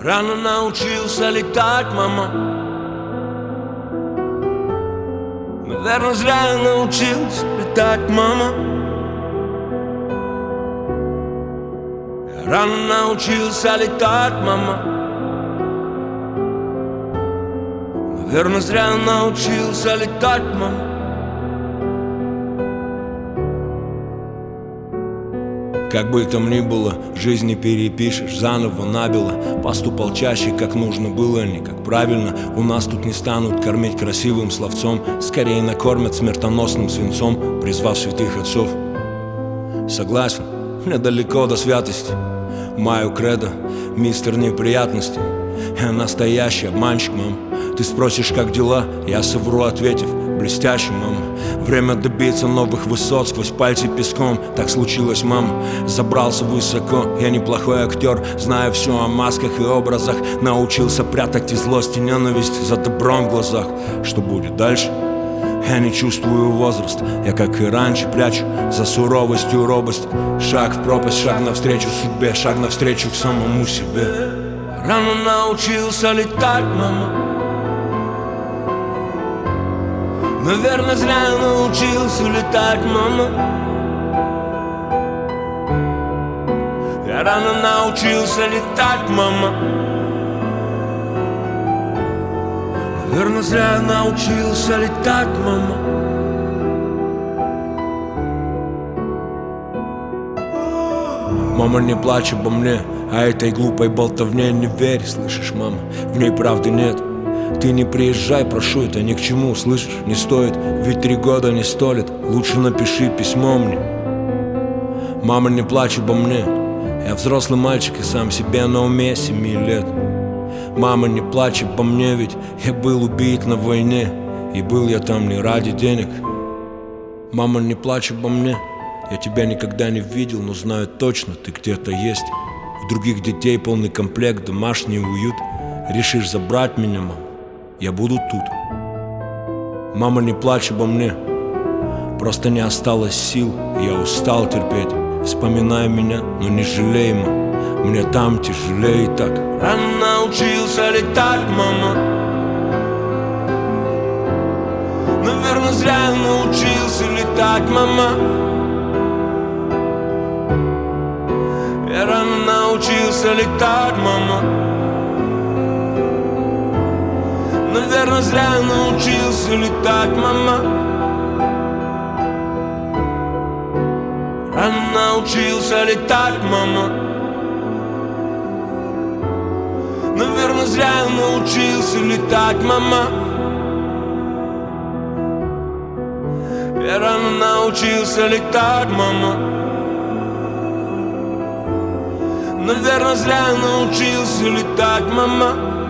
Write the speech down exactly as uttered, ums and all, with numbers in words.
Рано научился летать, мама. Наверное, зря я научился летать, мама. Я рано научился летать, мама. Наверное, зря я научился летать, мама. Как бы там ни было, жизнь не перепишешь, заново набело. Поступал чаще, как нужно было, не как правильно. У нас тут не станут кормить красивым словцом, скорее накормят смертоносным свинцом, призвав святых отцов. Согласен, мне далеко до святости. Мою кредо, мистер неприятности. Я настоящий обманщик, мам. Ты спросишь, как дела, я совру, ответив: блестяще, мам. Время добиться новых высот сквозь пальцы песком. Так случилось, мам. Забрался высоко, я неплохой актер. Знаю все о масках и образах. Научился прятать и злость, и ненависть за добром в глазах. Что будет дальше? Я не чувствую возраст. Я, как и раньше, прячу за суровостью робость. Шаг в пропасть, шаг навстречу судьбе, шаг навстречу к самому себе. Рано научился летать, мама. Наверное, зря я научился летать, мама. Я рано научился летать, мама. Наверное, зря я научился летать, мама. Мама, не плачь обо мне, а этой глупой болтовне не верь, слышишь, мама? В ней правды нет. Ты не приезжай, прошу, это ни к чему, слышишь? Не стоит, ведь три года не столит. Лучше напиши письмо мне. Мама, не плачь обо мне. Я взрослый мальчик и сам себе на уме семи лет. Мама, не плачь обо мне, ведь я был убит на войне. И был я там не ради денег. Мама, не плачь обо мне. Я тебя никогда не видел, но знаю точно, ты где-то есть. У других детей полный комплект, домашний уют. Решишь забрать меня, мама, я буду тут. Мама, не плачь обо мне. Просто не осталось сил, я устал терпеть. Вспоминай меня, но не жалей, мама. Мне там тяжелее и так. Рано научился летать, мама. Наверное, зря я научился летать, мама. Я рано научился летать, мама. Наверное, зря я научился летать, мама. Рано научился летать, мама. Наверное, зря я научился летать, мама. Я рано научился летать, мама. Наверное, зря я научился летать, мама.